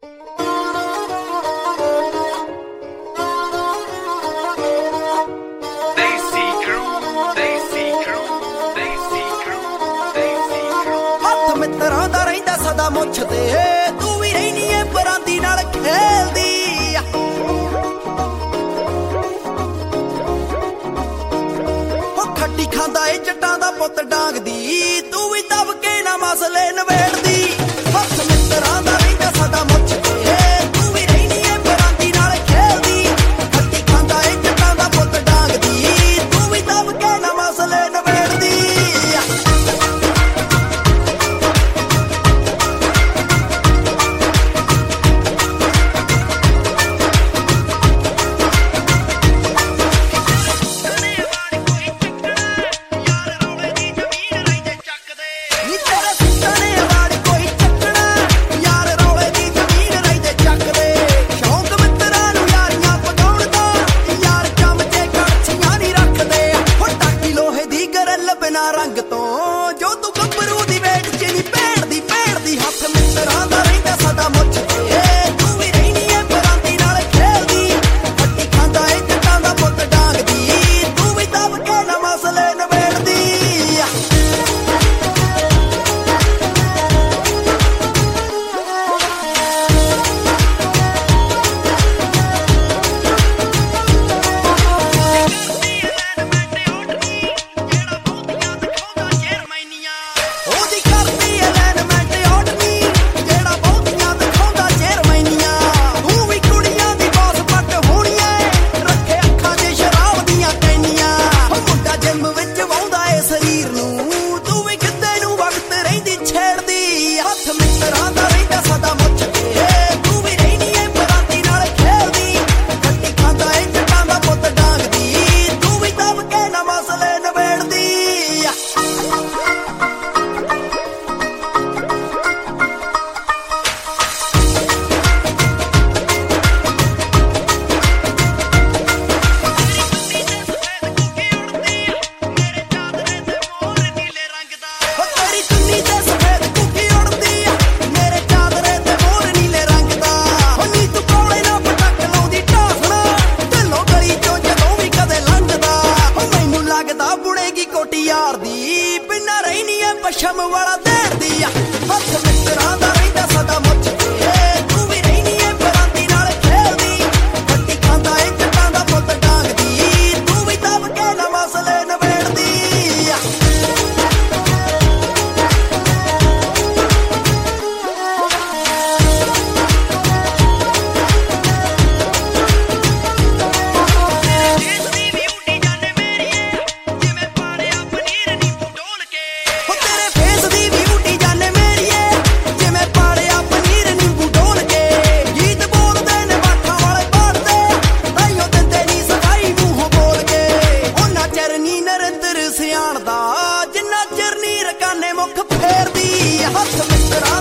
ਮਿੱਤਰਾਂ ਦਾ ਰਹਿੰਦਾ ਸਦਾ ਮੁੱਛ ਤੇ ਤੂੰ ਵੀ ਰਹਿਨੀ ਏ ਪਰਾਂਦੀ ਨਾਲ ਖੇਲਦੀ ਉਹ ਖੱਟੀ ਖਾਂਦਾ ਏ ਜੱਟਾਂ ਦਾ ਪੁੱਤ ਡਾਂਗਦੀ ਤੂੰ ਵੀ ਦਬ ਕੇ ਨਾ ਮਸਲੇ ਨਵੇੜਦੀ ਹੱਥ ਮਿੱਤਰਾਂ ਦਾ ਰਹਿੰਦਾ ਸਦਾ ਮੁੱਛ ਤੇ ਤੂੰ ਵੀ ਰਹਿਨੀ ਏ ਪਰਾਂਦੀ ਨਾਲ ਖੇਲਦੀ ਖੱਟੀ ਖਾਂਦਾ ਏ ਜੱਟਾਂ ਦਾ ਪੁੱਤ ਡਾਂਗਦੀ ਤੂੰ ਵੀ ਦਬ ਕੇ ਨਾ ਮਸਲੇ ਨਵੇੜਦੀ ਰੰਗ ਤੋਂ ਜੋ ਤੂੰ ਗੱਭਰੂ ਦੀ ਵੇਟ ਚ ਨੀ ਭੇੜਦੀ ਹੱਥ ਮਿੱਤਰਾਂ ਦਾ ਰਹਿੰਦਾ ਸਦਾ ਮੁੱਛ ਤੇ ਤੂੰ ਵੀ ਰਹਿਨੀ ਏ ਪਰਾਂਦੀ ਨਾਲ ਖੇਲਦੀ ਖੱਟੀ ਖਾਂਦਾ ਏ ਜੱਟਾਂ ਦਾ ਪੁੱਤ ਡਾਂਗਦੀ ਤੂੰ ਵੀ ਦਬ ਕੇ ਨਾ ਮਸਲੇ ਨਵੇੜਦੀ ਮਿੱਤਰਾਂ ਦਾ ਰਹਿੰਦਾ ਸਦਾ ਮੁੱਛ ਤੇ ਤੂੰ ਵੀ ਰਹਿਨੀ ਏ ਪਰਾਂਦੀ ਨਾਲ ਖੇਲਦੀ ਖੱਟੀ ਖਾਂਦਾ ਏ ਜੱਟਾਂ ਦਾ ਪੁੱਤ ਡਾਂਗਦੀ ਤੂੰ ਵੀ ਦਬ ਕੇ ਨਾ ਮਸਲੇ ਨਵੇੜਦੀ ਯਾਰ ਦੀ ਬਿਨਾਂ ਰਹਿਨੀ ਏ ਪਸ਼ਮ ਵਾਲਾ ਦੇੜਦੀ ਹੱਥ ਮਿੱਤਰਾਂ ਦਾ ਰਹਿੰਦਾ ਸਦਾ ਮੁੱਛ ਤੇ ਤੂੰ ਵੀ ਰਹਿਨੀ ਏ ਪਰਾਂਦੀ ਨਾਲ ਖੇਲਦੀ ਖੱਟੀ ਖਾਂਦਾ ਏ ਜੱਟਾਂ ਦਾ ਪੁੱਤ ਡਾਂਗਦੀ ਤੂੰ ਵੀ ਦਬ ਕੇ ਨਾ ਮਸਲੇ ਨਵੇੜਦੀ ਜਿੰਨਾ ਚਿਰ ਨੀ ਰਕਾਨੇ ਮੁੱਖ ਫੇਰਦੀ ਹੱਥ ਮਿੱਤਰਾਂ